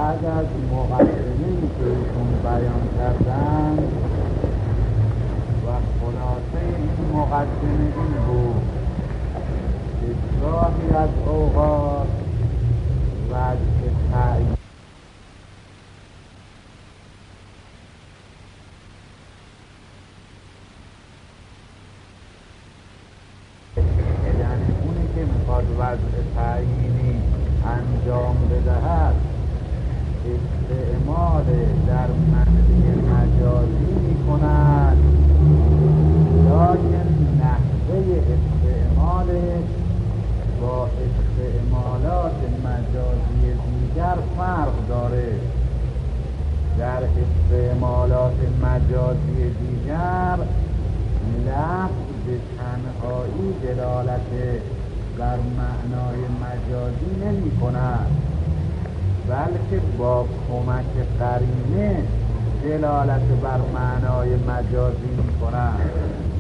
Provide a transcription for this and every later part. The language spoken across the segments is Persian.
بعد از مقدمه‌ای که ایشون بیان کردن و خلاصه این مقدمه این بود که گاهی از اوقات وضع تعیین یعنی اونی که میخواد وضع تعیینی انجام بدهد استعمال در معنی مجازی میکند، لیکن نحوه استعمالش با استعمالات مجازی دیگر فرق داره. در استعمالات مجازی دیگر لفظ به تنهایی دلالت بر معنای مجازی نمی کند، بلکه با کمک قرینه دلالت بر معنای مجازی می کند.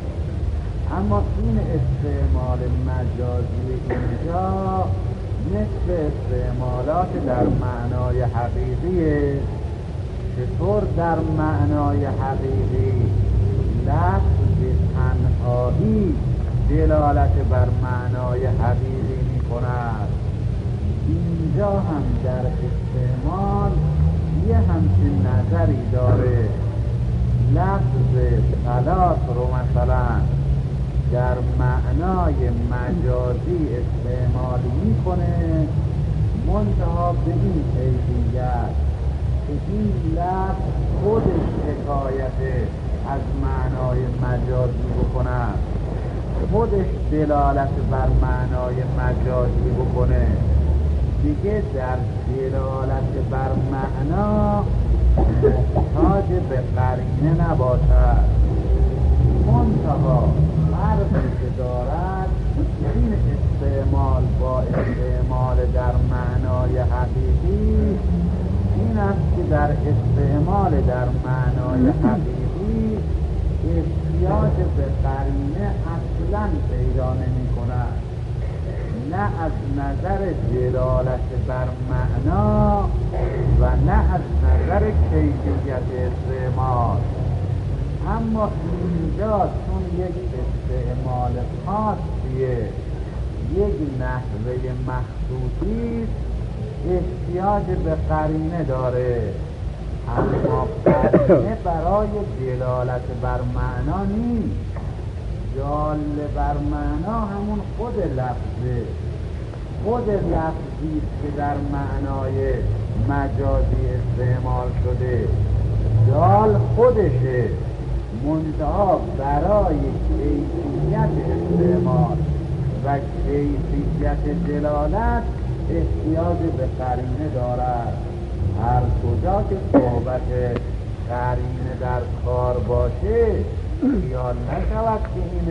اما این استعمال مجازی اینجا مثل استعمالات در معنای حقیقیه. چطور در معنای حقیقی لفظ به تنهایی دلالت بر معنای حقیقی می کند، اینجا هم در استعمال یه همچین نظری داره. لفظ صلات رو مثلا در معنای مجازی استعمال میکنه، منتها به این کیفیت که این لفظ خودش حکایت از معنای مجازی بکنه، خودش دلالت بر معنای مجازی بکنه، دیگه در دلالت بر معنا محتاج به قرینه نباشد. منتها فرقی که دارد این استعمال با استعمال در معنای حقیقی این است که در استعمال در معنای حقیقی احتیاج به قرینه اصلا پیدا نمی کند، نه از نظر دلالت بر معنا و نه از نظر کیفیت استعمال. اما اینجا چون یک استعمال خاصیه، یک نحوه مخصوصی، احتیاج به قرینه داره. اما قرینه برای دلالت بر معنا نیست. دال بر معنا همون خود لفظه، خود لفظی که در معنای مجازی استعمال شده، دال خودشه، منتها برای کیفیت استعمال و کیفیت دلالت احتیاج به قرینه دارد. هر کجا که صحبت قرینه در کار باشه خیال نشود که این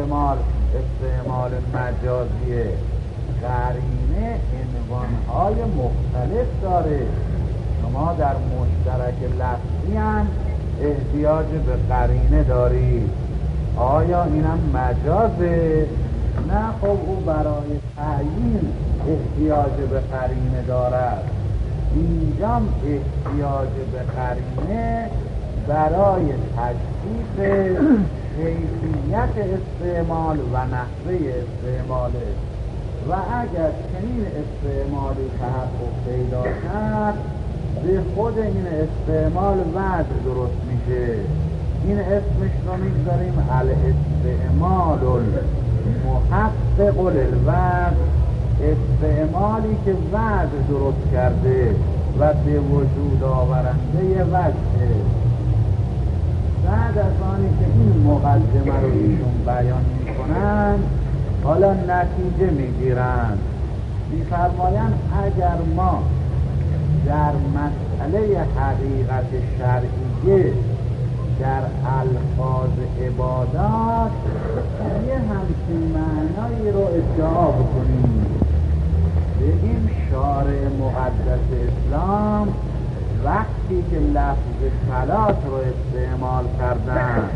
استعمال مجازیه. قرینه عنوانهای مختلف داره. شما در مشترک لفظی هم احتیاج به قرینه دارید. آیا اینم مجازه؟ نه، خب او برای تعیین احتیاج به قرینه دارد. اینجام احتیاج به قرینه برای تشخیص کیفیت استعمال و نحوه استعماله. و اگر چنین استعمالی تحقق پیدا کرد، به خود این استعمال وضع درست میشه. این اسمش رو میگذاریم الاستعمال المحقق للوضع، استعمالی که وضع درست کرده و به وجود آورنده وضعه. بعد از آنی که این مقدمه رو ایشون بیان میکنن، حالا نتیجه میگیرن. میفرمایند اگر ما در مسئله حقیقت شرعیه در الفاظ عبادات یه همچین معنایی رو ادعا بکنیم، بگیم شارع مقدس اسلام وقتی که لفظ صلات رو استعمال کردن،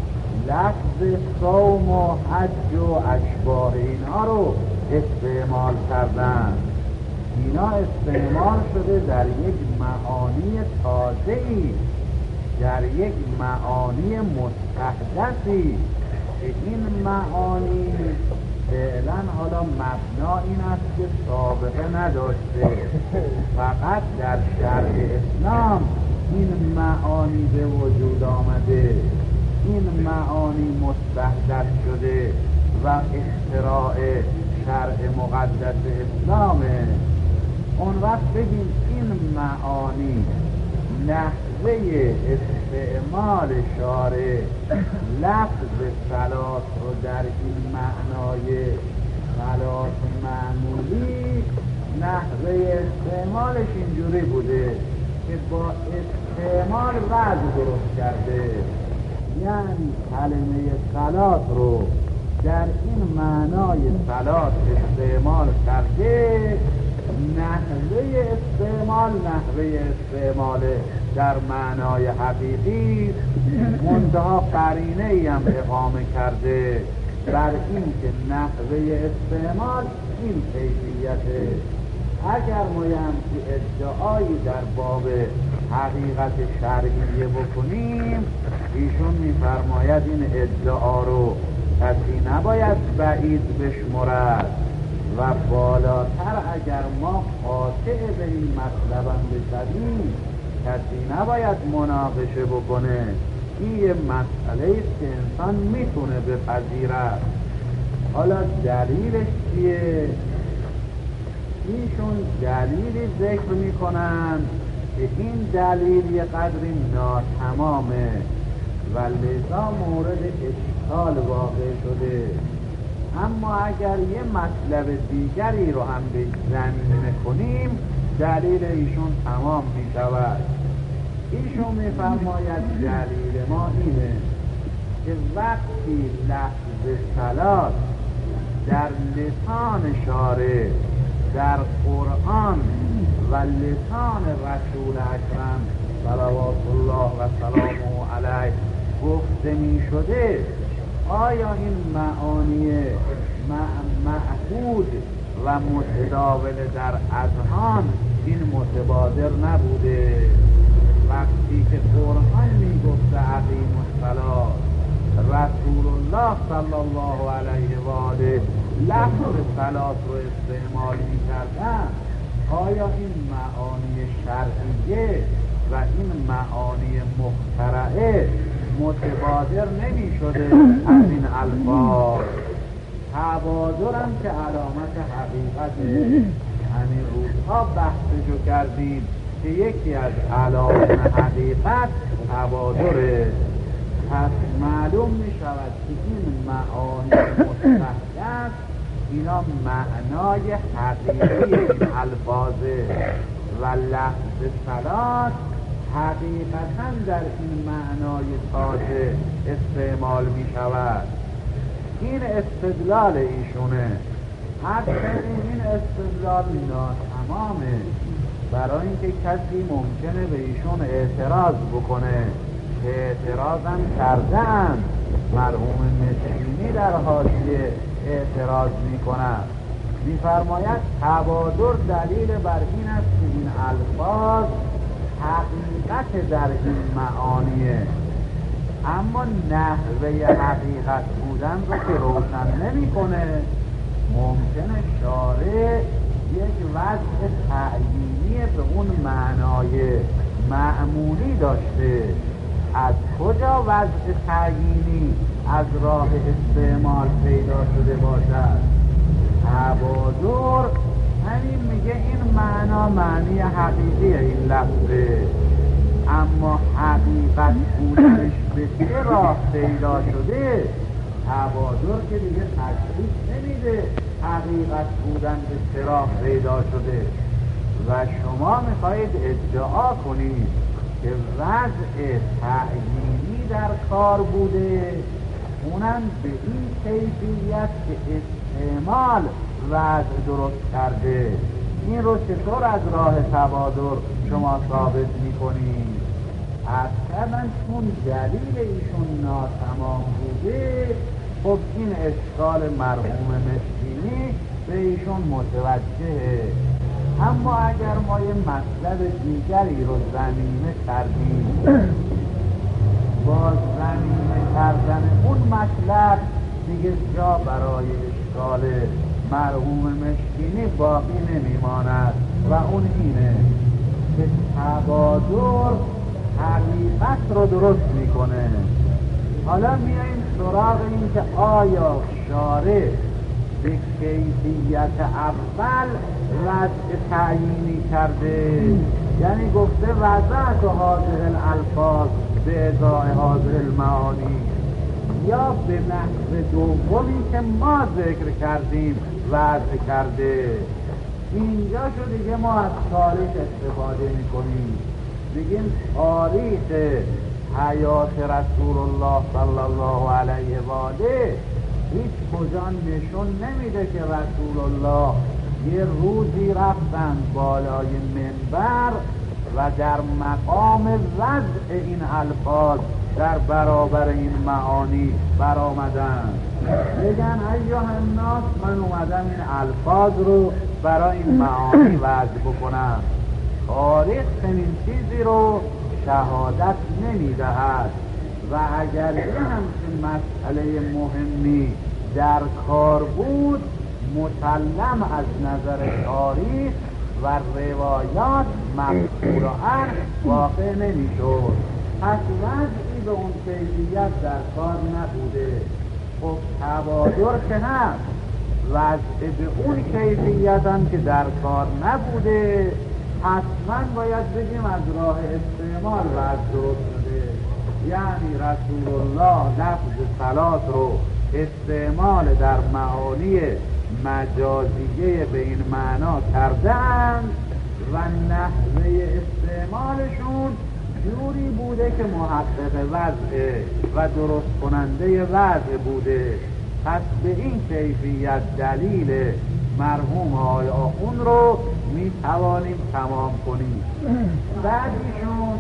لفظ صوم و حج و اشباه اینها رو استعمال کردن، اینا استعمال شده در یک معانی تازه‌ای، در یک معانی مستحدثی که این معانی فعلا حالا مبنا این است که سابقه نداشته، فقط در شرع اسلام این معانی به وجود آمده، این معانی مستحدث شده و اختراع شرع مقدس اسلامه. اون وقت بگیم این معانی نحوه استعمال شارع لفظ صلات رو در این معنای صلات معمولی نحوه استعمالش اینجوری بوده که با استعمال وضع درست کرده، یعنی کلمه صلات رو در این معنای صلات استعمال کرده، نحوه استعمال در معنای حقیقی منتها قرینه ای هم اقامه کرده بر این که نحوه استعمال این کیفیته. اگر ما همچی ادعایی در باب حقیقت شرعیه بکنیم، ایشون میفرماید این ادعا رو کسی نباید بعید بشمرد و بالاتر اگر ما قاطع به این مطلبم بشویم کسی نباید مناقشه بکنه. این یه مسئله است که انسان میتونه بپذیرد. حالا دلیلش چیه؟ ایشون دلیلی ذکر میکنن که این دلیل یه قدری ناتمامه و لذا مورد اشکال واقع شده. اما اگر یه مطلب دیگری رو هم به زمینه کنیم دلیل ایشون تمام می شود. ایشون می فرماید دلیل ما اینه که وقتی لفظ صلات در لسان شارع در قرآن و لسان رسول اکرم صلوات الله و سلامه علیه گفته می شده، آیا این معانی معهود و متداول در اذهان این متبادر نبوده؟ وقتی که قرآن می گفته اقیم الصلاة، رسول الله صلی الله علیه و آله لفظ صلات رو استعمال می کردن، آیا این معانی شرعیه و این معانی مخترعه متبادر نمی شده از این الفاظ؟ تبادرم که علامت حقیقته. همین روزها بحثشو کردیم که یکی از علائم حقیقت تبادره. پس معلوم می شود که این معانی مستحدث اینا معنای حقیقی این الفاظه و لفظ صلات حقیقتا در این معنای تازه استعمال می شود. این استدلال ایشونه. این استدلال ناتمامه، برای اینکه کسی ممکنه به ایشون اعتراض بکنه که اعتراض هم کردن. مرحوم مسکینی در حاشیه اعتراض می کند، می فرماید تبادر دلیل بر این است که این الفاظ حقیقت در این معانیه، اما نحوه حقیقت بودن رو که روشن نمی کنه. ممکنه شارع یک وضع تعیینی به اون معنای معمولی داشته. از کجا وضع تعیینی از راه استعمال پیدا شده باشد؟ تبادر همین میگه این معنا معنی حقیقی این لفظه، اما حقیقت بودنش به چه راه پیدا شده؟ تبادر که دیگه تشخیص نمیده حقیقت بودن به چه راه پیدا شده. و شما میخواید ادعا کنید که وضع تعیینی در کار بوده، اونم به این کیفیت که استعمال وضع درست کرده. این رو چطور از راه تبادر شما ثابت میکنید؟ اصلا چون دلیل ایشون ناتمام بوده، خب این اشکال مرحوم مسکینی به ایشون متوجهه. اما اگر ما یه مطلب دیگری رو ضمیمه کردیم، با ضمیمه کردن اون مطلب دیگه جا برای اشکال مرحوم مشکینی باقی نمیماند و اون اینه که تبادر حقیقت رو درست میکنه. حالا میاییم سراغ این که آیا شارع به کیفیت اول وضع تعیینی کرده، یعنی گفته وضعت هذه الالفاظ به ازای هذه المعانی، یا به نحو دومی که ما ذکر کردیم وضع کرده. اینجا شو دیگه ما از تاریخ استفاده میکنیم، بگیم تاریخ حیات رسول الله صلی الله علیه و آله هیچ کجا نشون نمیده که رسول الله یه روزی رفتن بالای منبر و در مقام وضع این الفاظ در برابر این معانی برآمدن بگن ایها الناس من اومدم این الفاظ رو برای این معانی وضع بکنم. تاریخ چنین چیزی رو شهادت نمیدهد و اگر یه همچین مسئله مهمی در کار بود مسلم از نظر تاریخ و روایات مقطوعاً واقع نمیشد. پس وضعی به اون کیفیت در کار نبوده. خب تبادر که هست، وضع به اون کیفیت هم که در کار نبوده، حتما باید بگیم از راه استعمال وضع درست شده. یعنی رسول الله لفظ صلات رو استعمال در معانی مجازیه به این معنا کردند و نحوه استعمالشون جوری بوده که محقق وضع و درست کننده وضع بوده. پس به این کیفیت دلیل مرحوم آقای آخوند رو می توانیم تمام کنیم. بعد ایشون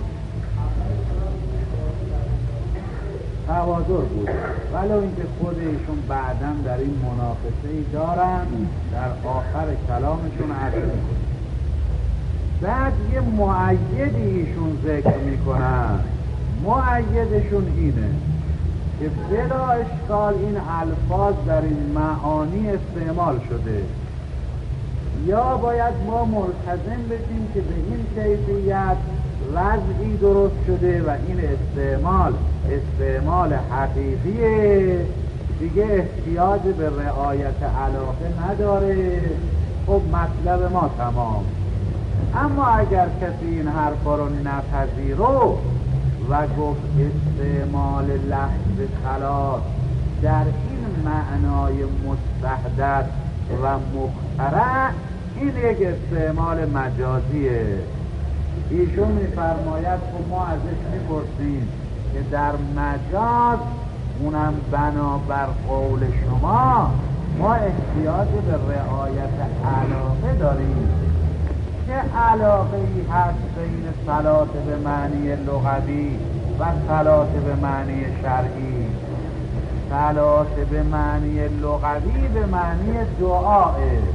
توادر بود، ولو اینکه خود ایشون بعداً در این مناقشه‌ای دارن در آخر کلامشون عرض می‌کنن. بعد یه مؤیدی ایشون ذکر میکنن. مؤیدشون اینه که بلا اشکال این الفاظ در این معانی استعمال شده، یا باید ما ملتزم بشیم که به این کیفیت وضعی درست شده و این استعمال حقیقیه، دیگه احتیاج به رعایت علاقه نداره. خب مطلب ما تمام. اما اگر کسی این حرفا رو نپذیرو و گفت استعمال لفظ صلات در این معنای مستحدث و مخترع این یک استعمال مجازیه، ایشون میفرماید خب ما ازش میپرسیم که در مجاز اونم بنابر قول شما ما احتیاج به رعایت علاقه داریم. چه علاقه ای هست بین صلات به معنی لغوی و صلات به معنی شرعی؟ صلات به معنی لغوی به معنی دعاه،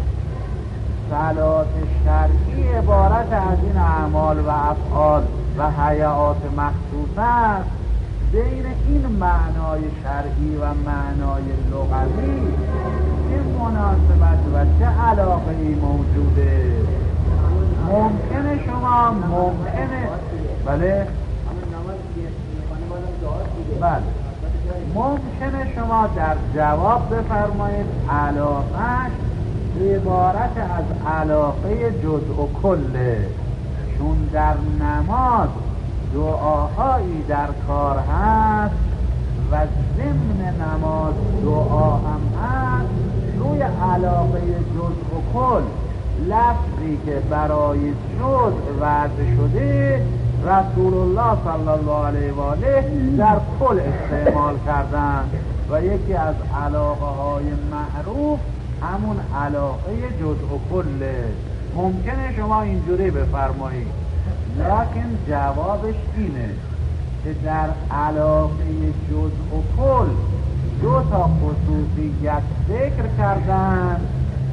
صلات شرعی عبارت از این اعمال و افعال و حیات مخصوص است. بین این معنای شرعی و معنای لغوی چه مناسبت و چه علاقه ای موجوده؟ ممکنه شما بله ممکنه شما در جواب بفرمایید علاقهش عبارت از علاقه جزء و کله، چون در نماز دعاهایی در کار هست و ضمن نماز دعا هم هست، روی علاقه جزء و کل لفظی که برای جزء وضع شده رسول الله صلی الله علیه و آله در کل استعمال کردن و یکی از علاقه های معروف همون علاقه جزء و کله. ممکنه شما اینجوری بفرمایید، لکن جوابش اینه که در علاقه جزء و کل دو تا خصوصیت ذکر کردن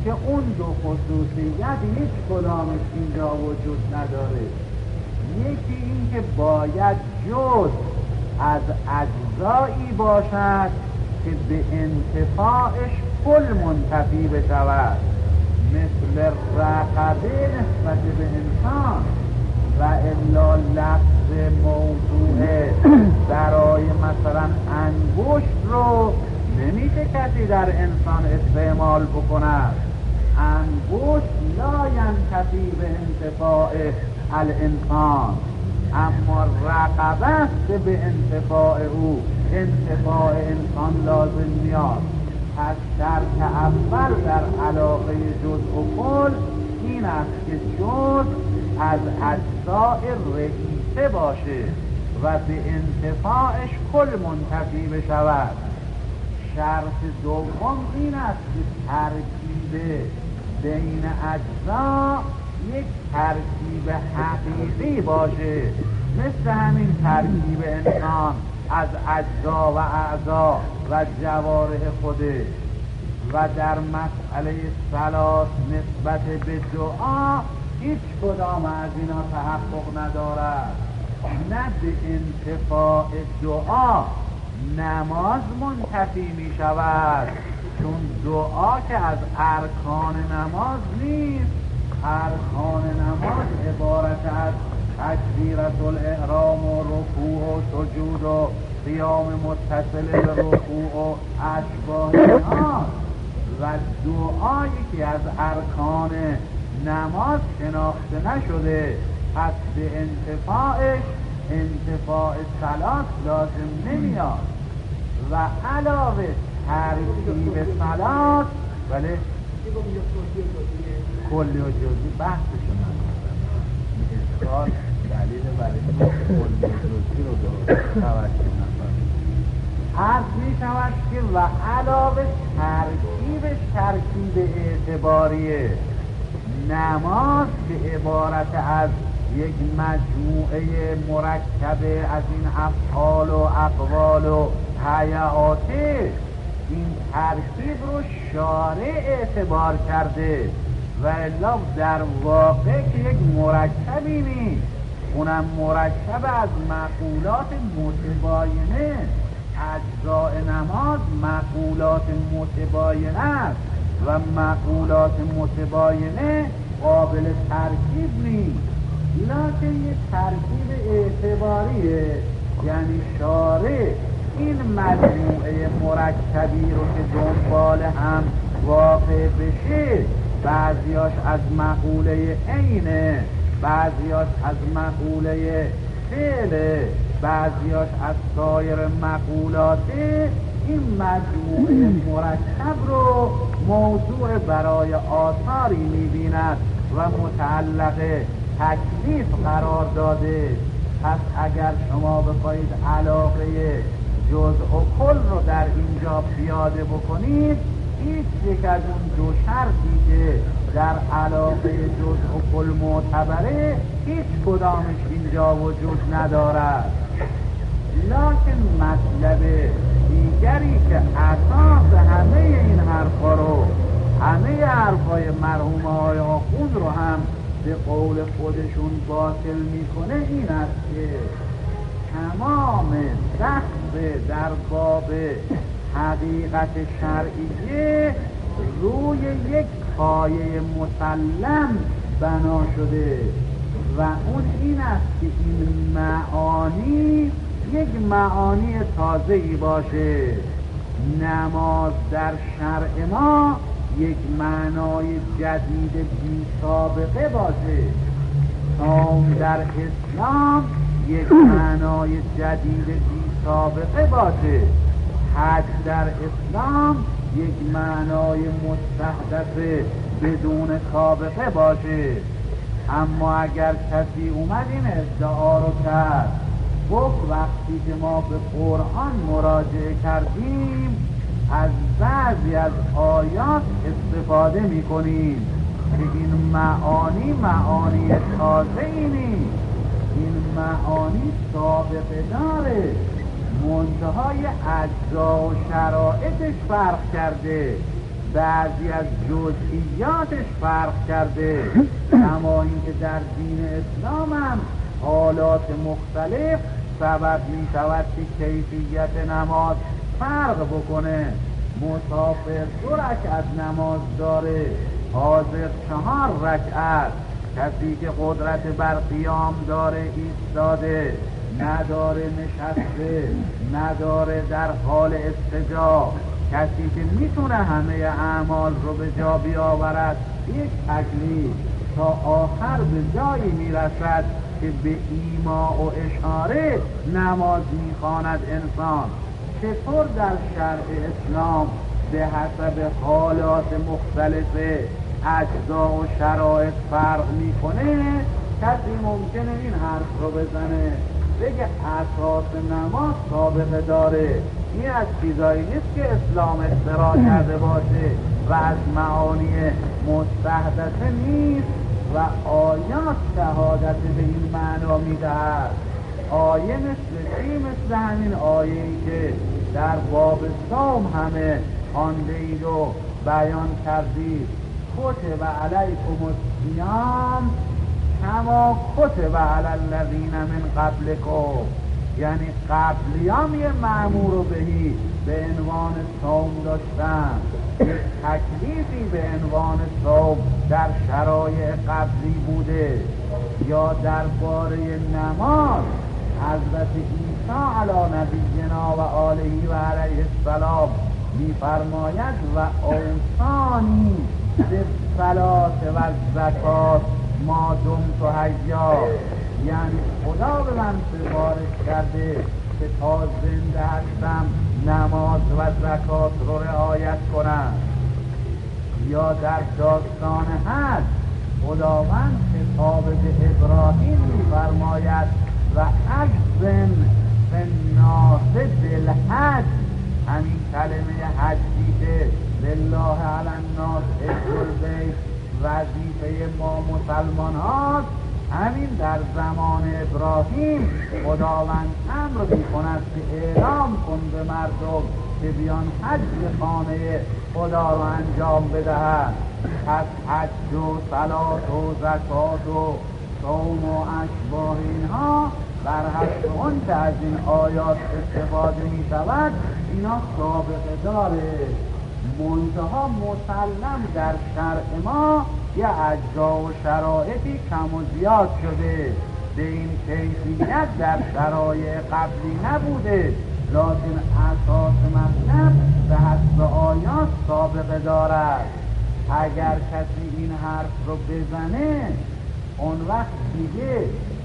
که اون دو خصوصیت هیچ کدامش اینجا وجود نداره. یکی این که باید جز از اجزایی باشد که به انتفاعش کل منتفی بشود، مثل رقبه نسبت به انسان، و الا لفظ موضوع برای مثلا انگشت رو نمیشه کسی در انسان استعمال بکند. انگشت لا ینتفی به انتفاع الانسان، اما رقبه است به انتفاع او، انتفاع انسان لازم میاد. پس شرط اول در علاقه جزء و کل این است که جزء از اجزاء رئیسه باشه و به انتفاعش کل منتفی بشود. شرط دوم این است که ترکیب بین اجزا یک ترکیب حقیقی باشه، مثل همین ترکیب انسان از اجزا و اعضا و جوارح خودش. و در مسئله صلات نسبت به دعا هیچ کدام از اینا تحقق ندارد. نه به انتفاع دعا نماز منتفی می شود، چون دعا که از ارکان نماز نیست. ارکان نماز عبارت از تکبیرة الاحرام و رکوع و سجود و قیام متصل به رکوع و اشباه اینها، و دعایی که از ارکان نماز شناخته نشده، پس به انتفاعش انتفاع صلات لازم نمیاد. و علاوه ترکیب صلات بله کلی و جزئی بحثشون اشکال دلیل برای کلی و جزئی رو توجه نکنه. عرض می شود که و علاوه ترکیبش ترکیب اعتباریه. نماز که عبارت از یک مجموعه مرکبه از این افعال و اقوال و هیئاته، این ترکیب رو شارع اعتبار کرده و الا در واقع که یک مرکبی نیست، اونم مرکب از مقولات متباینه. اجزاء نماز مقولات متباینه است و مقولات متباینه قابل ترکیب نیست، لکن یک ترکیب اعتباریه. یعنی شارع این مجموعه مرکبی رو که دنبال هم واقع بشه، بعضیاش از مقوله عینه، بعضیاش از مقوله فعله، بعضیاش از سایر مقولاته، این مجموعه مرکب رو موضوع برای آثاری می‌بیند و متعلق تکلیف قرار داده. پس اگر شما بخواید علاقه جزء و کل رو در اینجا پیاده بکنید، هیچ یک از اون دو شرطی که در علاقه جزء و کل معتبره هیچ کدامش اینجا وجود ندارد. لکن مطلب دیگری که اساس همه این حرفا رو، همه حرفای مرحوم های آخوند رو هم به قول خودشون باطل میکنه این است که تمام بحث در باب حقیقت شرعیه روی یک پایه مسلم بنا شده و اون این است که این معانی یک معانی تازه‌ای باشه. نماز در شرع ما یک معنای جدید بی سابقه باشه، صوم در اسلام یک معنای جدید بی سابقه باشه، حج در اسلام یک معنای مستحدث بدون سابقه باشه. اما اگر کسی اومد این ادعا رو کرد، گفت وقتی که ما به قرآن مراجعه کردیم از بعضی از آیات استفاده میکنیم که این معانی تازه‌ای نیست، این معانی سابقه داره، منتهای اجزا و شرایطش فرق کرده. بعضی از جزئیاتش فرق کرده، اما اینکه در دین اسلام هم حالات مختلف سبب می شود که کیفیت نماز فرق بکنه. مسافر 2 رکعت نماز داره، حاضر 4 رکعت. کسی که قدرت بر قیام داره ایستاده، نداره نشسته، نداره در حال استجا. کسی که میتونه همه اعمال رو به جا بیاورد، یک تکلیف تا آخر به جایی میرسد که به ایما و اشاره نماز میخواند انسان. چطور در شرع اسلام به حسب حالات مختلف اجزا و شرایط فرق میکنه؟ کسی ممکنه این حرف رو بزنه، بگه اساس نماز سابقه داره، این از چیزایی نیست که اسلام اختراع کرده باشه و از معانی مستحدثه نیست و آیات شهادت به این معنا میدهد. آیه مثل چی؟ مثل همین آیه‌ای که در باب صوم همه خوانده اید و بیان کردید: کتب علیکم الصیام کما کتب علی الذین من قبلکم. یعنی قبلیام یه مأمور بهی به عنوان صوم داشتن، یک تکلیفی به عنوان صوم در شرایع قبلی بوده. یا درباره نماز حضرت عیسی علی نبینا و آله و علیه السلام می‌فرماید: و اوصانی بالصلاة و الزکات ما دمت حیا. یعنی خدا به من سفارش کرده که تا زنده هستم نماز و زکات رو رعایت کنم. یا در داستان حج خداوند خطاب به ابراهیم می‌فرماید: و اذن فی الناس بالحج. همین کلمه حجی که لله علی الناس حج البیت وظیفه ما مسلمان هاست، همین در زمان ابراهیم خداوند امر می کند که اعلام کن به مردم که بیان حج خانه خدا رو انجام بدهند. پس حج و صلات و زکات و صوم و اشباه اینها بر حسب اون که از این آیات استفاده می شود اینا سابقه داره. منتها مسلم در شرع ما یه اجزا و شرایطی کم و زیاد شده، به این کیفیت در شرایع قبلی نبوده، لکن اساس مطلب به حسب آیات سابقه دارد. اگر کسی این حرف رو بزنه اون وقت دیگه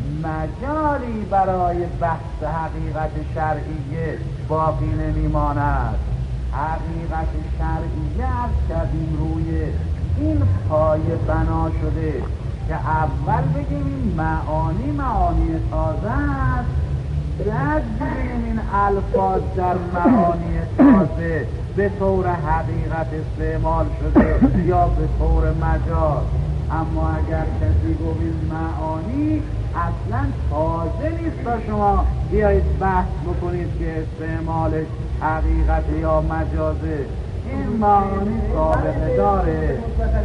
مجالی برای بحث حقیقت شرعیه باقی نمیماند. حقیقت شرعیه از کردیم روی این پایه بنا شده که اول بگیم این معانی تازه است، بعد بگیم این الفاظ در معانی تازه به طور حقیقت استعمال شده یا به طور مجاز. اما اگر کسی گفت این معانی اصلا تازه نیست تا شما بیایید بحث بکنید که استعمالش حقیقت یا مجازه، این معانی سابقه داره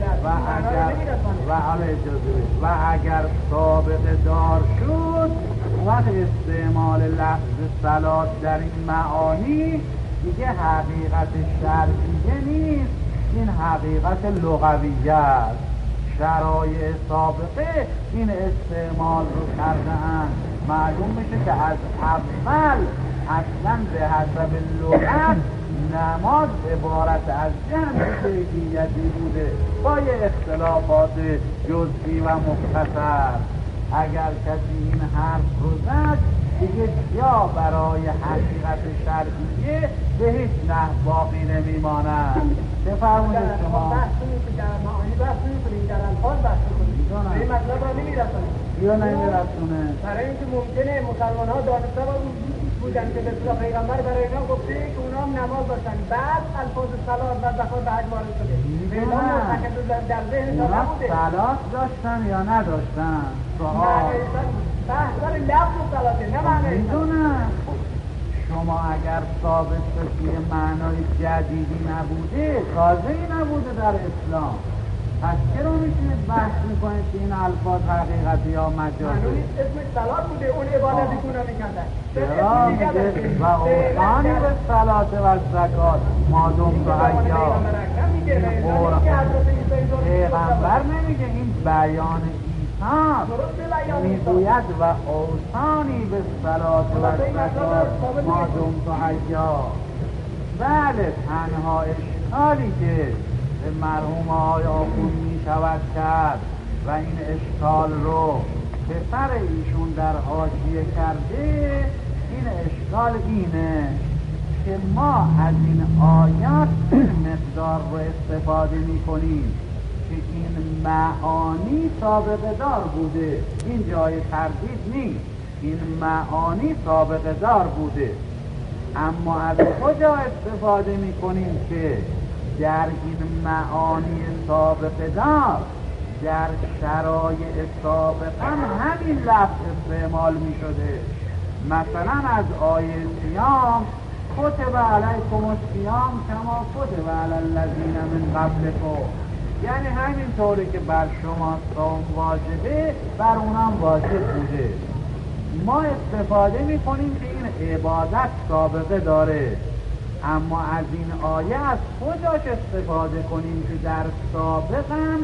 و اگر سابقه دار شد وقت استعمال لفظ صلات در این معانی دیگه حقیقت شرعیه نیست، این حقیقت لغویه است. شرایع سابقه این استعمال رو کرده‌اند. معلوم میشه که از اول اصلا به حسب لغت نماز عبارت از جمع کیفیتی بوده با یه اختلافات جزئی و مختصر. اگر کسی این حرف رو زد دیگه یا برای حقیقت شرعیه به هیچ نحو باقی نمیماند. چه فرمودید شما؟ در معانی بحث نمی‌کنیم، در الفاظ بحث می‌کنیم. به این مطلب را نمی‌رسونیم. یا نمی‌رسونه؟ برای اینکه ممکنه مسلمان‌ها دانسته بودن که به پیغمبر برای اینا گفته که اونا هم نماز داشتن، بعد الفاظ صلات و زکات به حج وارد شده. پیغمبر معتقد در ذهن تا نبوده. صلات داشتن یا نداشتن؟ بحث سر لفظ صلاته، نه معنی. میدونم شما اگر ثابت بشید معنای جدیدی نبوده، تازه‌ای نبوده در اسلام، پس چرا میتونید بحث میکنید که این الفاظ حقیقتی یا مجازی؟ اسمش صلات بوده، اون عبادتی که اونا میکردن. چرا میگه و اوثانی به صلات و زکات مادوم تو حیا؟ پیغمبر نمیگه، این بیان عیسی میگوید و اوثانی به صلات و زکات مادوم تو حیا. بله، تنها اشکالی که به مرحوم آقای آخوند می شود کرد و این اشکال رو به سر ایشون در حاشیه کرده، این اشکال اینه که ما از این آیات مقدار رو استفاده می کنیم که این معانی سابقه دار بوده، این جای تردید نیست، این معانی سابقه دار بوده. اما از کجا استفاده می کنیم که در این معانی سابقه دار در شرایع سابقه همین لفظ استعمال می شده. مثلا از آیه صیام کتب علیکم الصیام کما کتب علی الذین من قبلکم، یعنی همین طوری که بر شما صوم واجبه بر اونم واجب بوده. ما استفاده می کنیم که این عبادت سابقه داره، اما از این آیه از کجاش استفاده کنیم که در سابق هم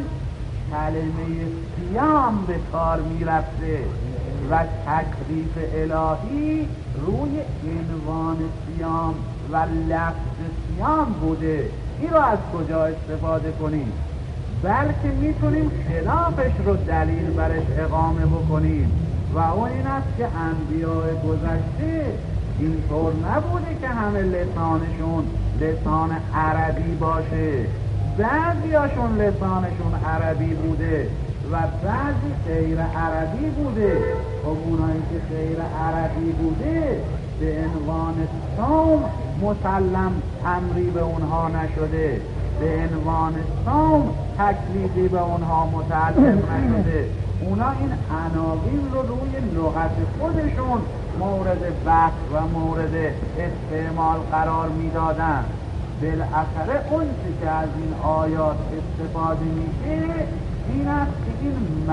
کلمه صیام به کار می رفته و تکلیف الهی روی عنوان صیام و لفظ صیام بوده. این رو از کجا استفاده کنیم؟ بلکه میتونیم خلافش رو دلیل برش اقامه بکنیم و اون این است که انبیاء گذشته اینطور نبوده که همه لسانشون لسان عربی باشه، بعضیاشون لسانشون عربی بوده و بعضی غیر عربی بوده. خب اونایی که غیر عربی بوده به عنوان صوم مسلم امری به اونها نشده، به عنوان صوم تکلیفی به اونها متعلق نشده. اونا این عناوین رو روی لغت خودشون مورد بحث و مورد استعمال قرار میدادن. بالاخره اون که از این آیات استفاده میشه این است که این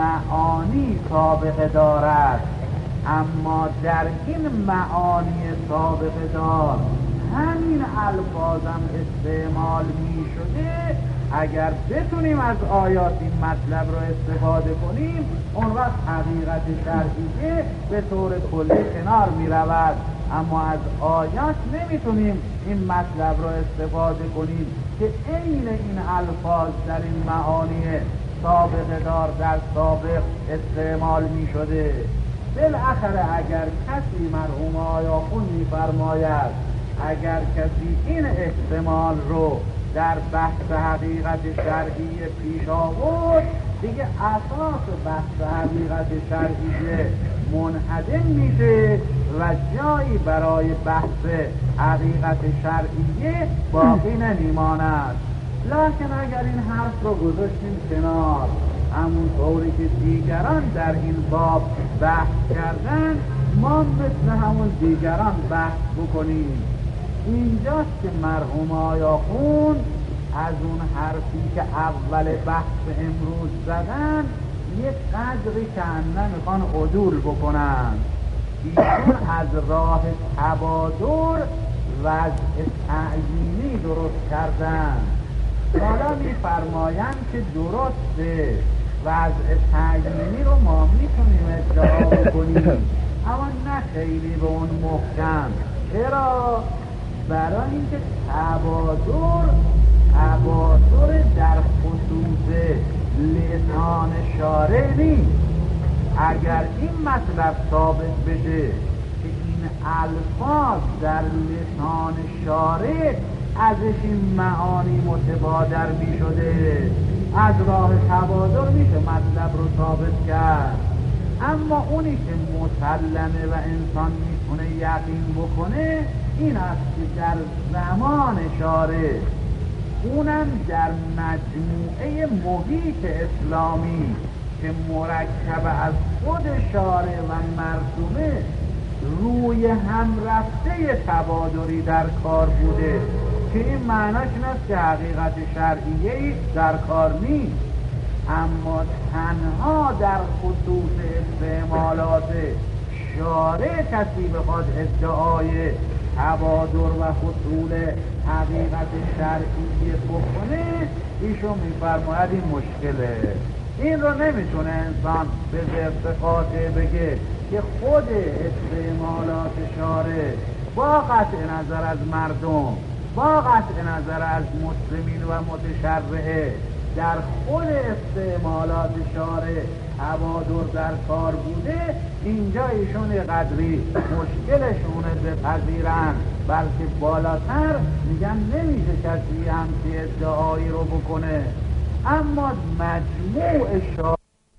معانی سابقه دارد، اما در این معانی سابقه دار همین الفاظم استعمال می شده. اگر بتونیم از آیات این مطلب رو استفاده کنیم، اون وقت حقیقت شرعیه به طور کلی کنار می رود. اما از آیات نمیتونیم این مطلب رو استفاده کنیم که عین این الفاظ در این معانی سابقه دار در سابق استعمال می شده. بالاخره اگر کسی مرحوم آقای آخوند می فرماید اگر کسی این احتمال رو در بحث حقیقت شرعی پیش آورد، دیگه اساس بحث حقیقت شرعی منهدم میشه و جایی برای بحث حقیقت شرعی باقی نمیماند. لکن اگر این حرف رو گذاشتیم کنار، همون طوری که دیگران در این باب بحث کردن، ما مثل همون دیگران بحث بکنیم. اینجاست که مرحوم آقای آخوند از اون حرفی که اول بحث امروز زدن یک قدری کهنه میخوان عدول بکنن. ایشون از راه تبادر وضع تعیینی درست کردن. حالا میفرمایند که درسته وضع تعیینی رو ما میتونیم ادعا بکنیم، اما نه خیلی به اون محکم. چرا؟ برای اینکه تبادر در خصوص لسان شارع نیست. اگر این مطلب ثابت بشه که این الفاظ در لسان شارع ازش این معانی متبادر می شده، از راه تبادر میشه مطلب رو ثابت کرد. اما اونی که مسلمه و انسان میتونه یقین بکنه این است که در زمان شارع، اونم در مجموعه محیط اسلامی که مرکب از خود شارع و مردمه، روی هم رفته تبادری در کار بوده که این معناش این است که حقیقت شرعیه در کار نیست، اما تنها در خصوص استعمالات شارع کسی بخواد ادعای تبادر و حصول حقیقت شرعی بکنه، ایشون میفرماید این مشکله. این رو نمیتونه انسان به ضرب قاطع بگه که خود استعمالات شارع با قطع نظر از مردم، با قطع نظر از مسلمین و متشرعه، در خود استعمالات شارع تبادر در کار بوده. اینجا ایشون قدری مشکلشونه بپذیرن، بلکه بالاتر میگن نمیشه کسی همچی ادعایی رو بکنه. اما مجموع شارع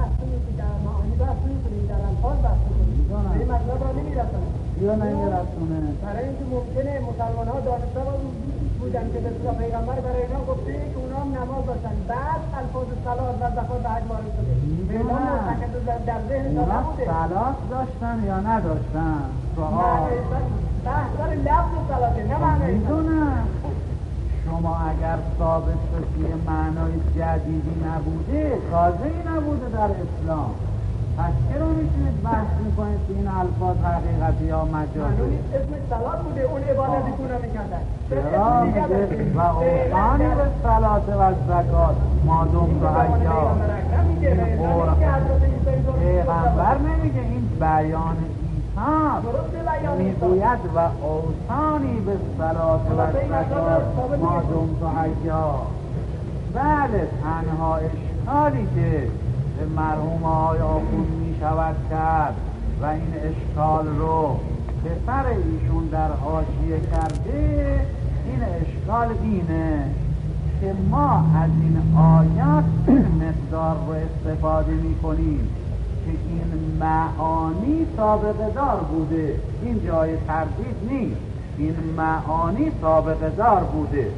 این مطلب را نمیرسونه یا نمیرسونه، برای اینکه ممکنه مسلمان ها دانسته بودن که به صورت پیغمبر برای اینا گفته که اونا هم نماز داشتن، بعد الفاظ صلات و زکات به حج وارد شده. اینا در ذهن اونا نبوده. صلات داشتن یا نداشتن؟ سوال بحث لفظ صلاته، نه معنی. میدونم شما اگر ثابت بشی معنای جدیدی نبوده، تازه‌ای نبوده در اسلام، پس چرا میتونید بحث میکنید که این الفاظ حقیقتی یا مجازی؟ اسمش صلات بوده، اون عبادتی که اونا میکردن. چرا میگه و اوصانی به صلات و زکات ما دمت حیا؟ این پیغمبر نمیگه، این بیان عیسی میگوید و اوصانی به صلات و زکات ما دمت حیا. بله، تنها اشکالی که به مرحوم آقای آخوند می شود کرد و این اشکال رو پسر ایشون در حاشیه کرده، این اشکال اینه که ما از این آیات مقدار رو استفاده می کنیم که این معانی سابقه دار بوده، این جای تردید نیست، این معانی سابقه دار بوده.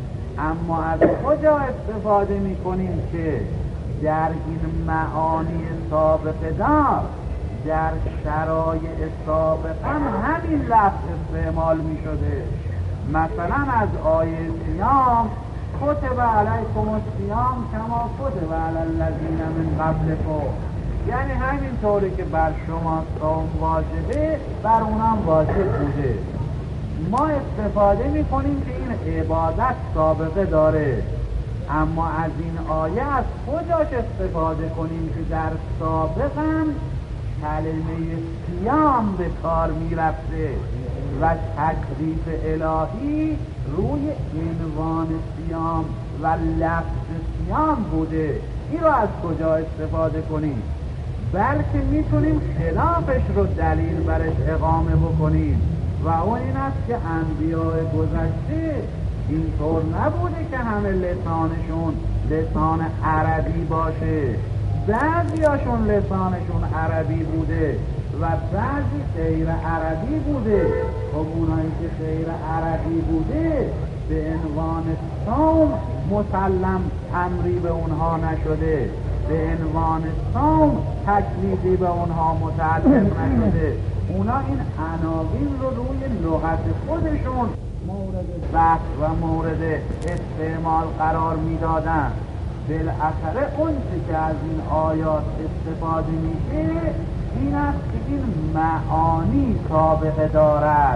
اما از کجا استفاده می کنیم که در این معانی سابقه دار در شرایع سابقا همین لفظ استعمال می شده؟ مثلا از آیه صیام کتب علیکم الصیام کما کتب علی الذین من قبلکم، یعنی همین طوری که بر شما صوم واجبه بر اونم واجب بوده. ما استفاده می کنیم که این عبادت سابقه داره، اما از این آیه از کجاش استفاده کنیم که در سابق هم کلمه صیام به کار می رفته و تکلیف الهی روی عنوان صیام و لفظ صیام بوده؟ این رو از کجا استفاده کنیم؟ بلکه میتونیم خلافش رو دلیل برش اقامه بکنیم و اون این است که انبیاء گذشته اینطور نبوده که همه لسانشون لسان عربی باشه، بعضیاشون لسانشون عربی بوده و بعضی غیر عربی بوده. خب اونایی که غیر عربی بوده به عنوان صوم مسلم امری به اونها نشده، به عنوان صوم تکلیفی به اونها متعلق نشده. اونا این عناوین رو روی لغت خودشون مورد بحث و مورد استعمال قرار میدادن. بالاخره اون که از این آیات استفاده میشه این است که این معانی سابقه دارد،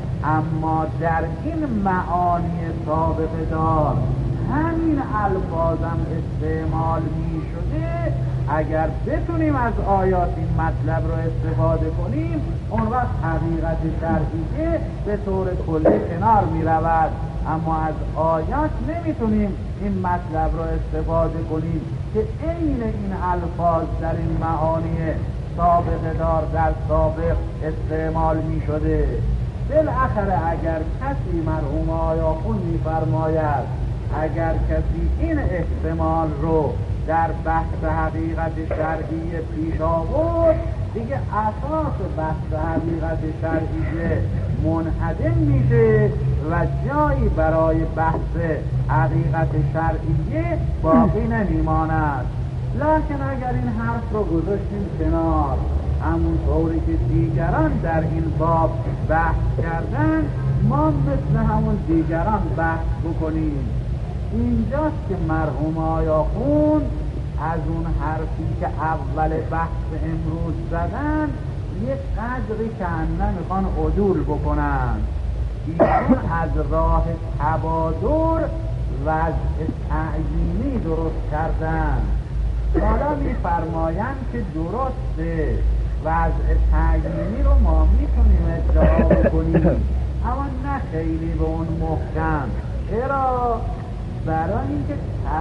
اما در این معانی سابقه دار همین الفاظم استعمال می شده. اگر بتونیم از آیات این مطلب رو استفاده کنیم، اون وقت حقیقت شرعیه به طور کلی کنار می رود. اما از آیات نمیتونیم این مطلب رو استفاده کنیم که عین این الفاظ در این معانی سابقه دار در سابق استعمال می شده. بالاخره اگر کسی مرحوم آقای آخوند می فرماید اگر کسی این احتمال رو در بحث حقیقت شرعی پیش آورد، دیگه اساس بحث حقیقت شرعی منهدم میشه و جایی برای بحث حقیقت شرعی باقی نمیماند. لکن اگر این حرف رو گذاشتیم کنار، همونطور طوری که دیگران در این باب بحث کردن ما مثل همون دیگران بحث بکنیم. اینجاست که مرحوم آیاخون از اون حرفی که اول بحث امروز زدن یک قدری که انه میخوان عدول بکنن. ایشون از راه تبادر وضع تعیینی درست کردن. حالا میفرمایند که درسته وضع تعیینی رو ما میتونیم ادعا بکنیم، اما نه خیلی به اون محکم. چرا؟ برای اینکه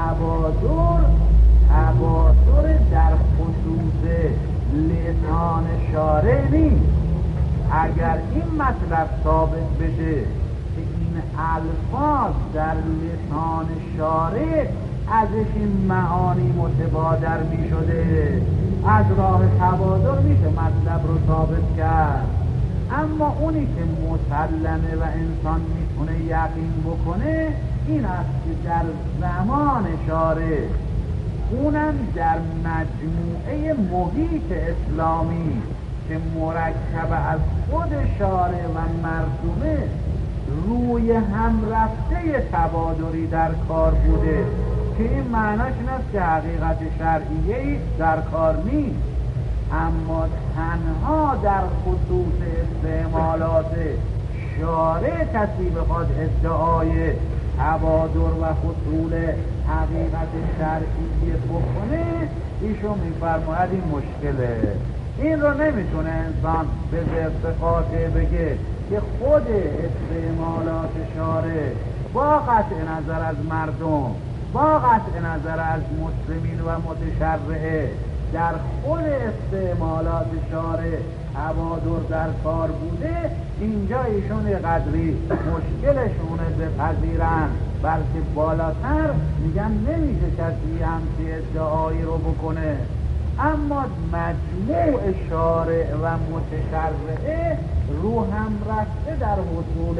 تبادر در خصوص لسان شارع نیست. اگر این مطلب ثابت بشه که این الفاظ در لسان شارع ازش این معانی متبادر می شده، از راه تبادر میشه مطلب رو ثابت کرد. اما اونی که مسلمه و انسان میتونه یقین بکنه این است که در زمان شارع، اونم در مجموعه محیط اسلامی که مرکب از خود شارع و مردمه، روی هم رفته تبادری در کار بوده که این معناش این است که حقیقت شرعیه‌ای در کار نیست، اما تنها در خصوص استعمالات شارع کسی بخواد ادعای تبادر و حصول حقیقت شرعی بکنه، ایشون میفرماید این مشکله. این رو نمیتونه انسان به ضرب قاطع بگه که خود استعمالات شارع با قطع نظر از مردم، با قطع نظر از مسلمین و متشرعه، در خود استعمالات شارع تبادر در کار بوده. اینجا ایشون یه قدری مشکلشونه بپذیرن، بلکه بالاتر میگن نمیشه کسی همچی ادعایی رو بکنه. اما مجموع شارع و متشرعه رو هم رفته در حصول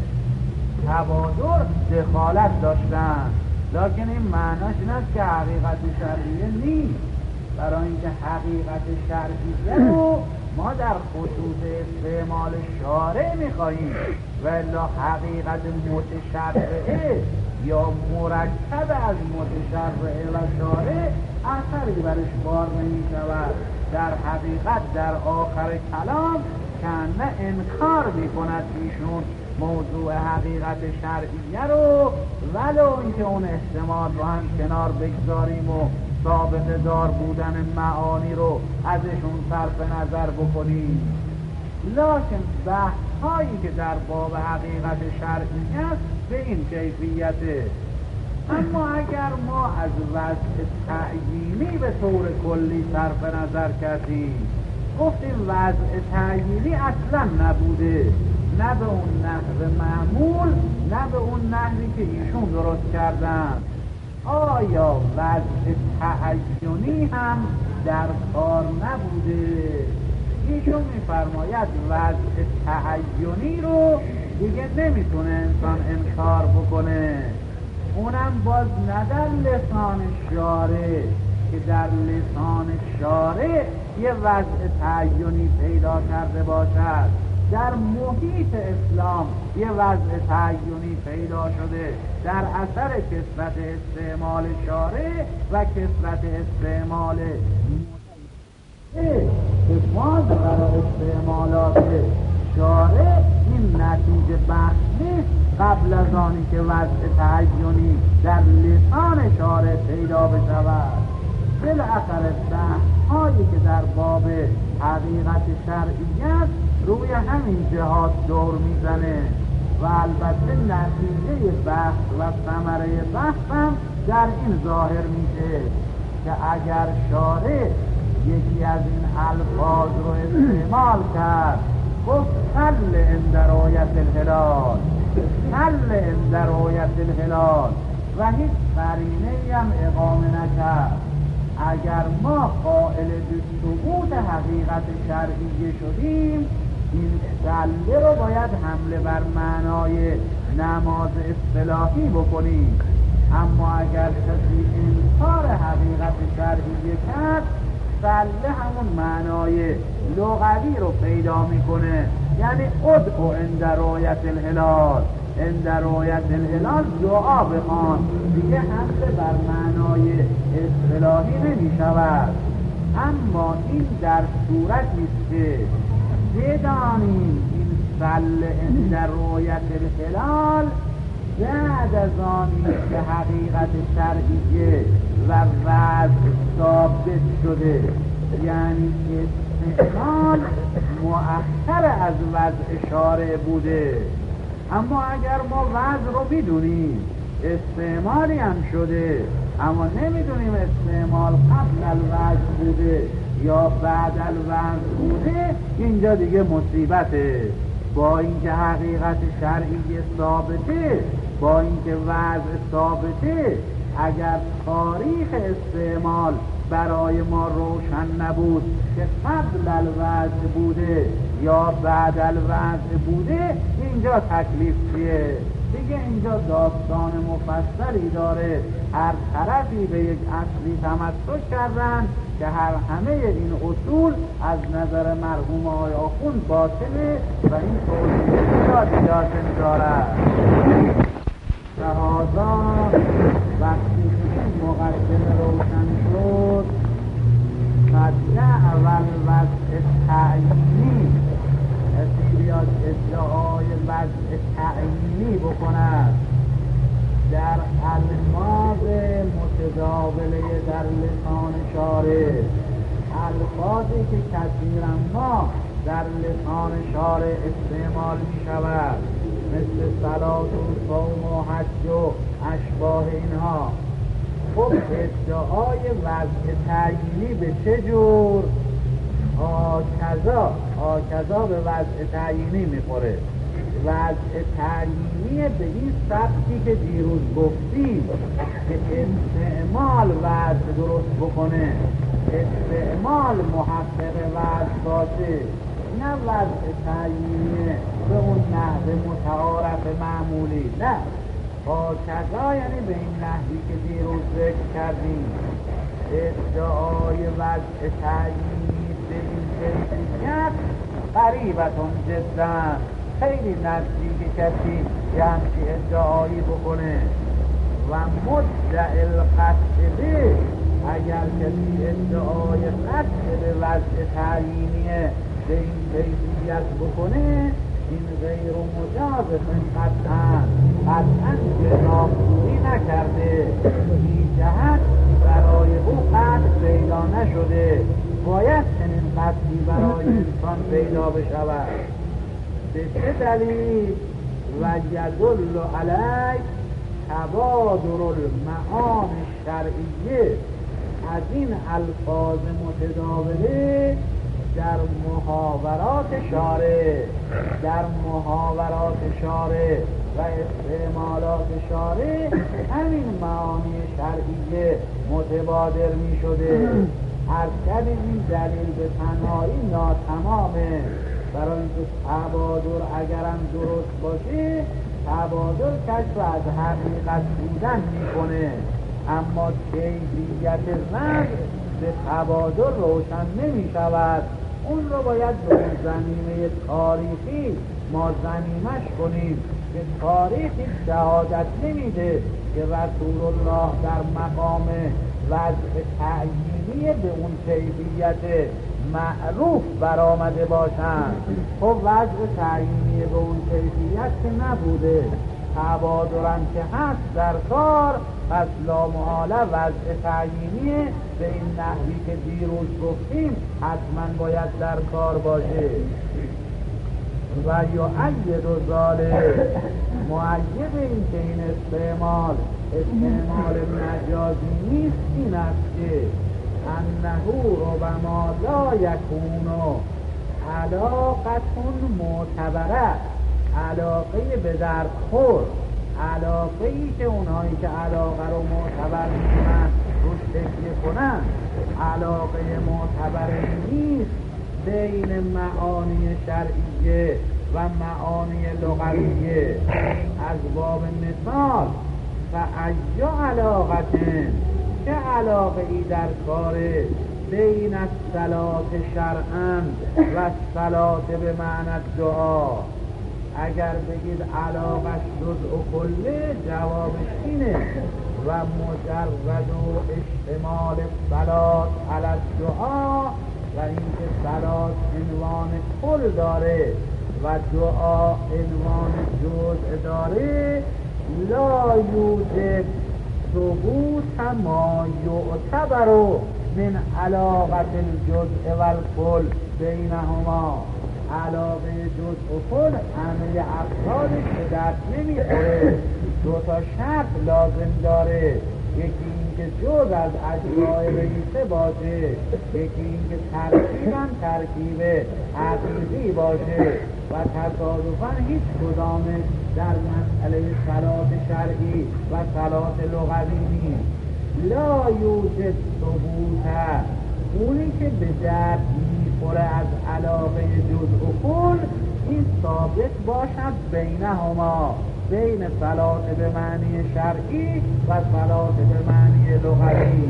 تبادر دخالت داشتن، لکن این معناش این است که حقیقت شرعیه نیست. برای اینکه حقیقت شرعیه رو ما در خصوص استعمال شارع میخواییم، و الا حقیقت متشرعه یا مرکب از متشرعه و شارع اثری برش بار نمی شود. در حقیقت در آخر کلام که نه انکار می کند ایشون موضوع حقیقت شرعیه رو، ولو اینکه اون احتمال رو هم کنار بگذاریم و ثابت دار بودن معانی رو ازشون صرف نظر بکنیم. لکن بحث هایی که در باب حقیقت شرعی است به این کیفیته. اما اگر ما از وضع تعیینی به طور کلی صرف نظر کردیم، گفتیم وضع تعیینی اصلا نبوده، نه به اون نحو معمول، نه به اون نحوی که ایشون درست کردن. آیا وضع تعیینی هم در کار نبوده؟ ایشون میفرماید وضع تعیینی رو دیگه نمیتونه انسان انکار بکنه، اونم باز نه در لسان شارع، که در لسان شارع یه وضع تعیینی پیدا کرده باشد، در محیط اسلام یه وضع تعیینی پیدا شده در اثر کثرت استعمال شارع و کثرت استعمال که باز برای استعمالات شارع این نتیجه بخش نیست قبل از آنی که وضع تعیینی در لسان شارع پیدا بشود. بالاخره بحث‌هایی که در باب حقیقت شرعیت روی همین جهات دور میزنه و البته نتیجه بحث و ثمره بحث هم در این ظاهر میشه که اگر شارع یکی از این الفاظ رو استعمال کرد، گفت خل عند رؤیت الهلال، خل عند رؤیت الهلال، و هیچ قرینه‌ای هم اقامه نکرد، اگر ما قائل به ثبوت حقیقت شرعی شدیم، این خله رو باید حمله بر معنای نماز اصطلاحی بکنیم. اما اگر کسی انکار حقیقت شرعی کرد، خله همون معنای لغوی رو پیدا میکنه، یعنی ادعو عند رؤیت الهلال، عند رؤیت الهلال دعا بخوان، دیگه حمله بر معنای اصطلاحی نمیشود. اما این در صورتی است که بدانیم این صل عند رؤیت الهلال بعد از آنی که حقیقت شرعیه و وضع ثابت شده، یعنی استعمال مؤخر از وضع شارع بوده. اما اگر ما وضع رو میدونیم استعمالی هم شده اما نمیدونیم استعمال قبل الوضع بوده یا بعد الوضع بوده، اینجا دیگه مصیبته. با اینکه حقیقت شرعی ثابته، با اینکه وضع ثابته، اگر تاریخ استعمال برای ما روشن نبود که قبل الوضع بوده یا بعد الوضع بوده، اینجا تکلیف چیه؟ دیگه اینجا داستان مفصلی داره. هر طرفی به یک اصلی تمسک کردن که همه این اصول از نظر مرحوم آقای آخوند باطله و این توضیح زیادی لازم دارد. لحاظا وقتی که این مقدمه روشن شد، مبدأ اول وضع تعیینی، کسی بیاد ادعای وضع تعیینی بکند در الفاظ متداوله در لسان شارع، الفاظی که کثیرا ما در لسان شارع استعمال می شود، مثل صلات و صوم و حج و اشباه اینها. خب ادعای وضع تعیینی به چه جور؟ آکذا به وضع تعیینی میخوره. وضع تعیینی به این سبکی که دیروز گفتیم که استعمال وضع درست بکنه، استعمال محقق وضع باشه، نه وضع تعیینی به اون نحو متعارف معمولی، نه. آکذا یعنی به این نحوی که دیروز ذکر کردیم. ادعای وضع تعیینی به این کیفیت قریبتون جدا، خیلی نزدیک کسی که همچی ادعایی بکنه. و مدعا القطع به، اگر کسی ادعای قطع به وضع تعیینیه به این کیفیت بکنه، این غیر مجاز قطعا جنابگویی نکرده، بی جهت برای او قطع پیدا نشده، باید چنین قطعی برای انسان پیدا بشود. به چه دلیل؟ و یدل علی تبادر المعانی شرعیه، از این الفاظ متداوله در محاورات شارع، در محاورات شارع و استعمالات شارع همین معانی شرعیه متبادر می شده. هر کدیم این دلیل به تنهایی ناتمامه، برای اینکه تبادر اگرم درست باشه، تبادر کشف از حقیقت بودن میکنه، اما کیفیت وضع به تبادر روشن نمی شود. اون رو باید به اون زمینه تاریخی ما زمینش کنیم که تاریخی شهادت نمیده که رسول الله در مقام وضع تعیینی به اون کیفیت معروف برآمده باشند. خب وضع تعیینی به اون کیفیت که نبوده، تبادرم که هست در کار، پس لامحاله وضع تعیینی به این نحوی که دیروز گفتیم حتما باید در کار باشه. و یؤید ذلک، مؤید این که این استعمال مجازی نیست، این است که انه ربما لا یکون علاقتون معتبره، علاقه به درد خور، علاقه ای که اونهایی که علاقه رو معتبر میکنن روش تکیه کنن، علاقه معتبر نیست بین معانی شرعیه و معانی لغویه. از باب مثال فأی علاقتن، چه علاقه ای در کاره بین الصلاة شرعا و الصلاة به معنی دعا. اگر بگید علاقش جزء و کله، جوابش اینه و مجرد و اشتمال صلاة علی الدعا و اینکه صلاة عنوان کل داره و دعا عنوان جزء داره، لا یوجد ثبوت ما یعتبر من علاقت الجزء و الکل بینهما. علاقه جزء و کل همه افرادش به درد نمیخوره. دو تا شرط لازم داره، یکی اینکه جز از اجزای رئیسه باشه، یکی اینکه ترکیبم ترکیب حقیقی باشه و تصادفاً هیچ کدامه در مسئله صلاة شرعی و صلاة لغوی نیست. لا یوجد ثبوت، اونی که به درد میخوره از علاقه جزء و کل، این ثابت باشد بینهما، بین صلاة به معنی شرعی و صلاة به معنی لغوی.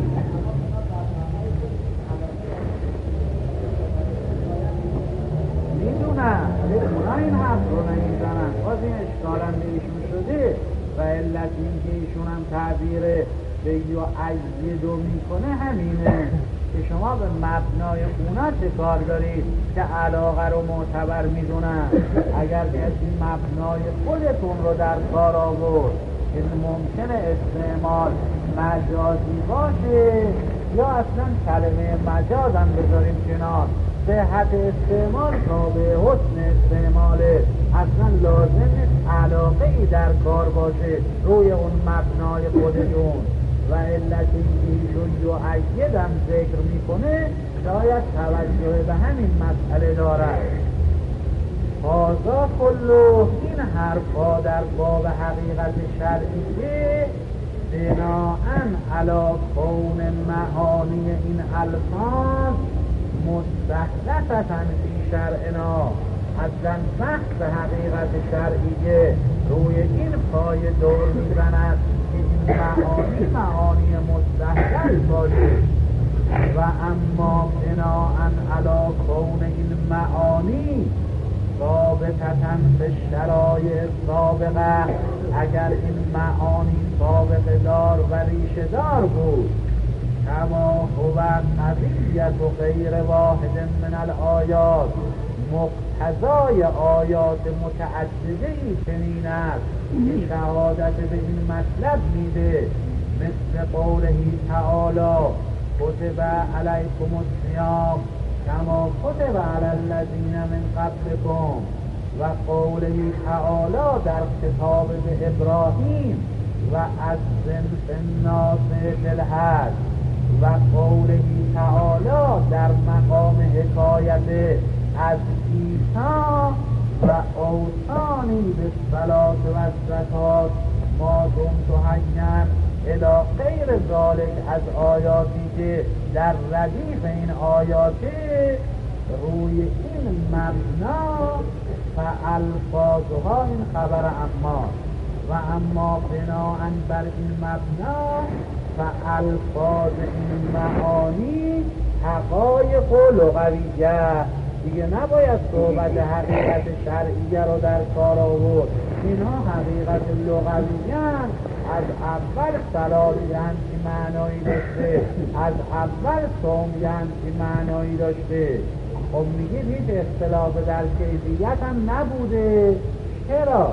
میدونم اونا این حرف رو نمیزنن، باز این اشکالم به ایشون شده و علت این که ایشون هم تعبیر به یعیدو میکنه همینه که شما به مبنای اونا چه کار دارید که علاقه رو معتبر میدونن. اگر کسی مبنای خودتون رو در کار آورد که ممکنه استعمال مجازی باشه یا اصلا کلمه مجاز هم بذاریم کنار، صحت استعمال تابع حسن استعماله، اصلا لازم نیست علاقه ای در کار باشه روی اون مبنای خودتون. و علت ایشون یعیدم ذکر میکنه شاید توجه به همین مسئله دارد. هذا کلو، این حرفا در باب حقیقت شرعیه بناءً علی کون معانی این الفاظ مستحدثة فی شرعنا، اصلا بحث حقیقت شرعیه روی این پای دور میزند که این معانی مستحدث باشه. و اما بناءً علی کون این معانی ثابتة فی الشرایع سابقه، اگر این معانی سابقه دار و ریشه دار بود، کما هو قضیت و غیر واحد من الآیات، مقتضای آیات متعدده ای چنین است که شهادت به این مطلب میده، مثل قوله تعالی کتب علیکم الصیام کما کتب علی الذین من قبلکم، و قوله تعالی در خطاب به ابراهیم و اذن فی الناس بالحج، و قوله تعالی در مقام حکایت از عیسی و اوصانی بالصلاة و الزکات ما دمت حیا الی غیر ذلک از آیاتی که در ردیف این آیاته روی این مبنا فالفاظها این خبر اما و اما بناءً بر این مبنا فالفاظ این معانی حقایق و لغویه، دیگه نباید صحبت حقیقت شرعیه رو در کار آورد. اینها حقیقت لغویه، از اول صلاتی همچی معنایی داشته، از اول صومی همچی معنایی داشته. خب میگید هیچ اختلاف در کیفیت هم نبوده، چرا؟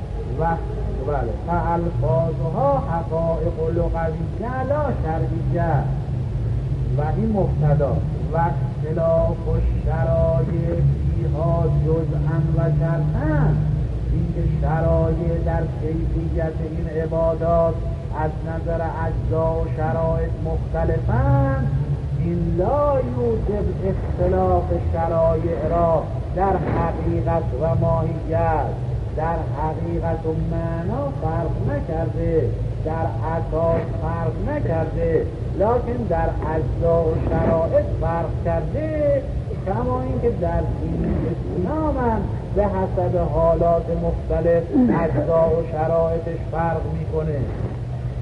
بله فالفاظها حقایق لغویه لا شرعیه، و این مبتدا و اختلاف الشرایع فیها جزءا و شرطا، اینکه شرایع در کیفیت این عبادات از نظر اجزا و شرایط مختلفند، این لا یوجب اختلاف شرایع را در حقیقت و ماهیت، در حقیقت و معنا فرق نکرده، در اساس فرق نکرده، لکن در اجزا و شرایط فرق کرده، کما اینکه در دین اسلام هم به حسب حالات مختلف اجزا و شرایطش فرق میکنه.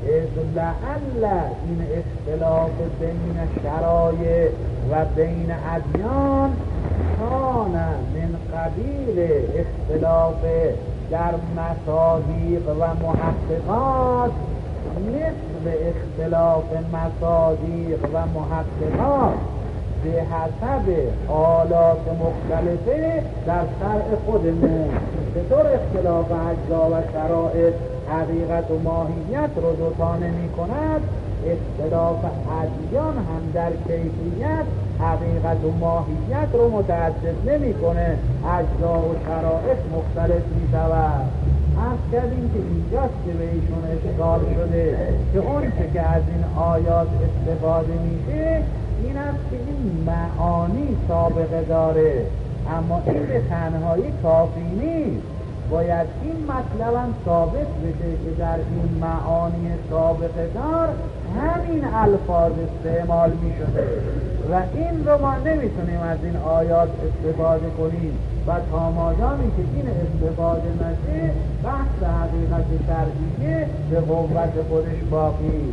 از لعل این اختلاف بین شرایع و بین ادیان کان من قبیل اختلاف در مصادیق و محققات مثل اختلاف مصادیق و محققات به حسب حالات مختلفه در شرع خودمون. چطور اختلاف اجزا و شرایط حقیقت و ماهیت رو دوتانه می کند، اختلاف ادیان هم در کیفیت حقیقت و ماهیت رو متعدد نمی کنه، اجزا و شرایط مختلف می شود. عرض کردیم که اینجاست که به ایشون اشکال شده که اون که از این آیات استفاده میشه این است که این معانی سابقه داره، اما این به تنهایی کافی نیست. باید این مطلب هم ثابت بشه که در این معانی سابقه دار همین الفاظ استعمال می شده و این رو ما نمیتونیم از این آیات استفاده کنیم و تا مادامی که این استفاده نشه بحث حقیقت شرعیه به قوت خودش باقی.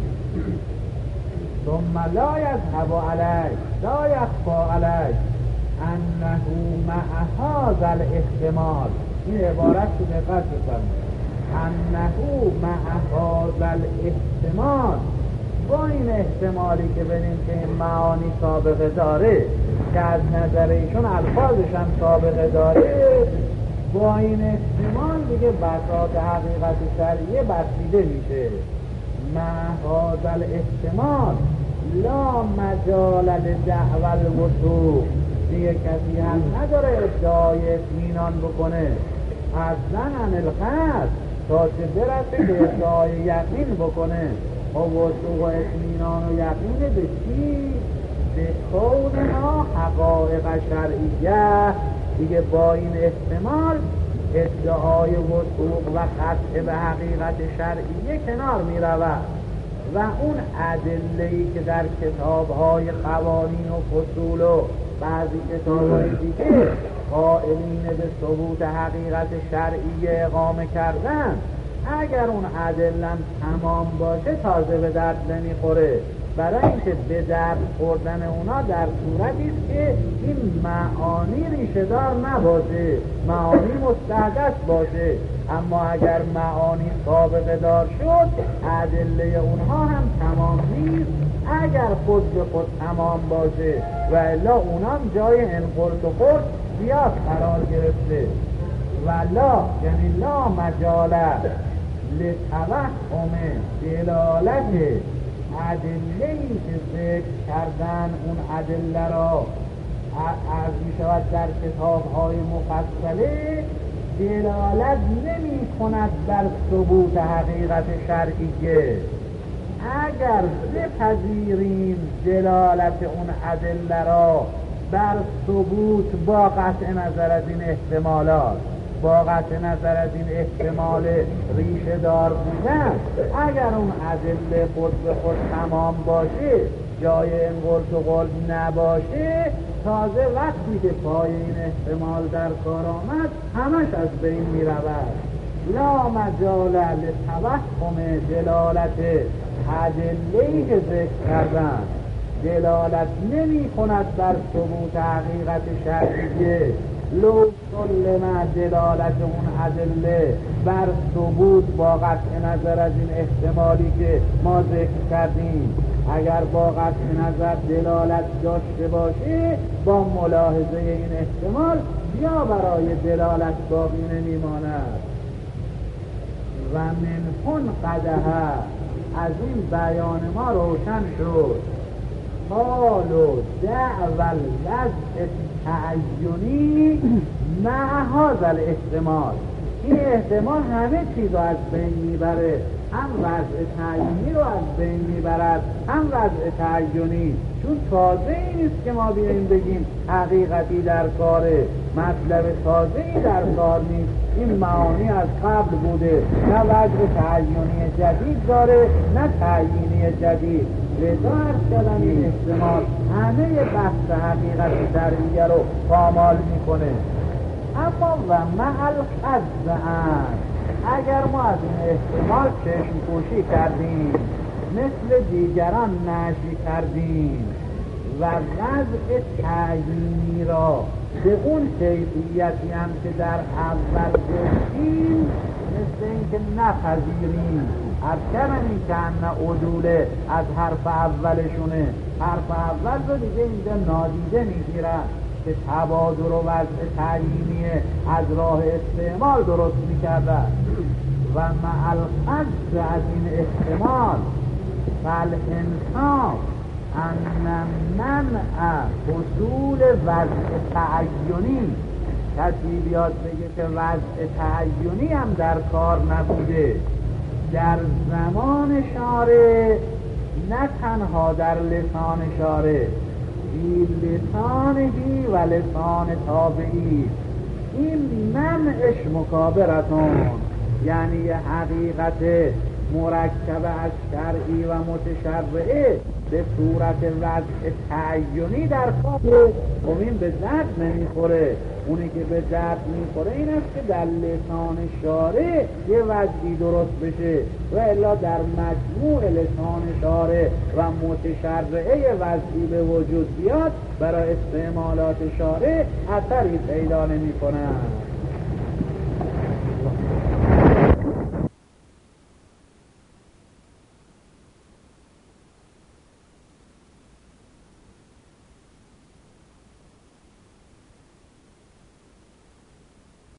ثم لا یذهب علیه لا یخفی علیه انه مع هذا الاحتمال. این عبارت رو دقت بفرمایید، انه مع هذا الاحتمال، با این احتمالی که ببینیم که این معانی سابقه داره که از نظر ایشون الفاظش هم سابقه داره، با این احتمال دیگه بساط حقیقت شرعیه بسیده میشه. مع هذا الاحتمال لا مجال لدعوی الوثوق، دیگه کسی هم نداره ادعای اطمینان بکنه از عن القصد تا چه برسه به ادعای یقین بکنه. و وثوق و اطمینان و یقین به چی؟ به کونها حقایق شرعیه. دیگه با این احتمال ادعای وثوق و قطع به حقیقت شرعیه کنار می رود و اون ادله‌ای که در کتاب‌های قوانین و فصول و بعضی کتاب‌های دیگه قائلین به ثبوت حقیقت شرعیه اقامه کردن، اگر اون ادلم تمام باشه تازه به درد نمیخوره، برای اینکه به درد خوردن اونا در صورتی است که این معانی ریشه دار نباشه، معانی مستحدث باشه. اما اگر معانی سابقه دار شد ادله اونها هم تمام نیست اگر خود به خود تمام باشه و الا اونام جای انقرد و خورد زیاد قرار گرفته. ولا یعنی لا مجاله لتوهم دلالت ادله‌ای که ذکر کردن اون ادله را عرض می شود در کتاب‌های مفصله دلالت نمی کند بر ثبوت حقیقت شرعیه. اگر بپذیریم دلالت اون ادله را بر ثبوت با قطع نظر از این احتمالات، با قطع نظر از این احتمال ریشه دار بودن، اگر اون ادله خود به خود تمام باشه جای انقرض و قلب نباشه، تازه وقتی که پای این احتمال در کار آمد همش از بین می رود. لا مجال لتوهم دلالت ادله‌ای که ذکر کردن دلالت نمی کند بر ثبوت حقیقت شرعیه. لو سلم دلالت اون ادله بر ثبوت با قطع نظر از این احتمالی که ما ذکر کردیم، اگر با قطع نظر دلالت داشته باشه با ملاحظه این احتمال یا برای دلالت باقی نمیماند. و منهن قدها از این بیان ما روشن شد حال و دعوال وضع تعینی مع هذا الاحتمال. این احتمال همه چیز رو از بین میبره، هم وضع تعیینی رو از بین میبرد هم وضع تعینی، چون تازه ای نیست که ما بیاییم بگیم حقیقتی در کاره، مطلب تازه ای در کار نیست، این معانی از قبل بوده، نه وضع تعینی جدید داره نه تعیینی جدید. لذا عرض کردم این احتمال همه بحث حقیقت شرعیه رو پامال میکنه. اما و مع القصد اگر ما از این احتمال چشم پوشی کردیم، مثل دیگران نشی کردیم و وضع تعیینی را به اون کیفیتی هم که در اول گفتیم مثل اینکه نپذیریم. ارکرمی که ان عدوله از حرف اولشونه، حرف اول رو دیگه اینجا نادیده میگیرن که تبادر و وضع تعیینیه از راه استعمال درست میکردن و مع القصد از این احتمال فالانصاف ان منع حصول وضع تعینی، کسی بیاد بگه که وضع تعینی هم در کار نبوده در زمان شارع، نه تنها در لسان شارع، بی لسانهی و لسان تابعی، این منعش مکابرتون، یعنی یه حقیقت مرکب از شرعی و متشرعه به صورت وضع تعینی در کار. خب این به درد نمیخوره. اونی که به درد میخوره این است که در لسان شارع یه وضعی درست بشه و الا در مجموع لسان شارع و متشرعه یه وضعی به وجود بیاد برای استعمالات شارع اثری پیدا نمیکنه.